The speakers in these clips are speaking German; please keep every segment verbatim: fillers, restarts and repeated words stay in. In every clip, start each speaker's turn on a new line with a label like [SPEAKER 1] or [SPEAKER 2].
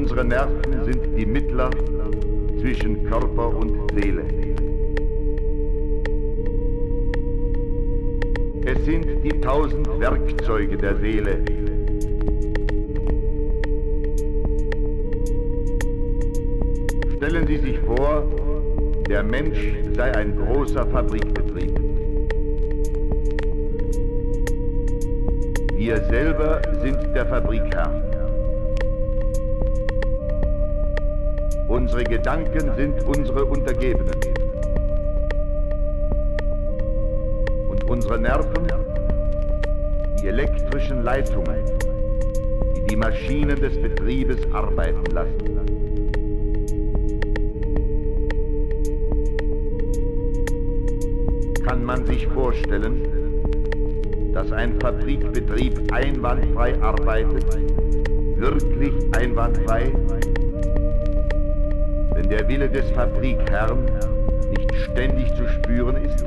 [SPEAKER 1] Unsere Nerven sind die Mittler zwischen Körper und Seele. Es sind die tausend Werkzeuge der Seele. Stellen Sie sich vor, der Mensch sei ein großer Fabrikbetrieb. Wir selber sind der Fabrikherr. Unsere Gedanken sind unsere Untergebenen. Und unsere Nerven, die elektrischen Leitungen, die die Maschinen des Betriebes arbeiten lassen. Kann man sich vorstellen, dass ein Fabrikbetrieb einwandfrei arbeitet, wirklich einwandfrei, wenn der Wille des Fabrikherrn nicht ständig zu spüren ist?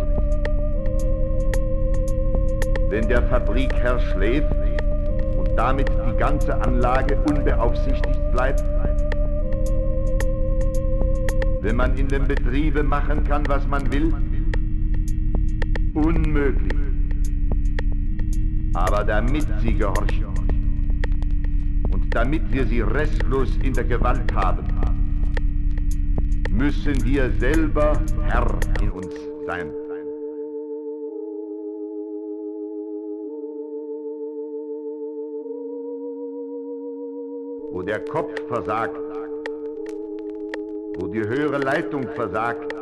[SPEAKER 1] Wenn der Fabrikherr schläft und damit die ganze Anlage unbeaufsichtigt bleibt? Wenn man in dem Betriebe machen kann, was man will? Unmöglich. Aber damit sie gehorchen und damit wir sie restlos in der Gewalt haben, müssen wir selber Herr in uns sein. Wo der Kopf versagt, wo die höhere Leitung versagt,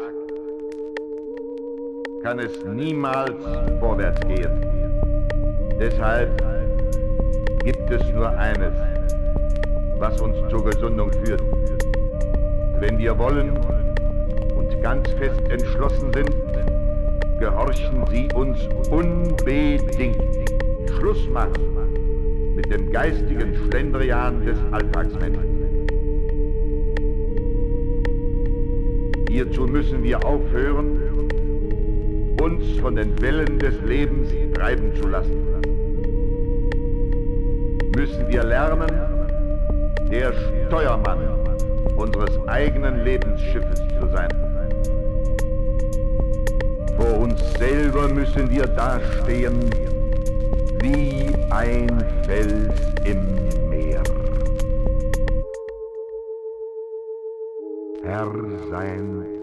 [SPEAKER 1] kann es niemals vorwärts gehen. Deshalb gibt es nur eines, was uns zur Gesundung führt. Wenn wir wollen und ganz fest entschlossen sind, gehorchen Sie uns unbedingt. Schluss machen mit dem geistigen Schlendrian des Alltagsmenschen. Hierzu müssen wir aufhören, uns von den Wellen des Lebens treiben zu lassen. Müssen wir lernen, der Steuermann unseres eigenen Lebensschiffes zu sein. Vor uns selber müssen wir dastehen wie ein Fels im Meer. Herr sein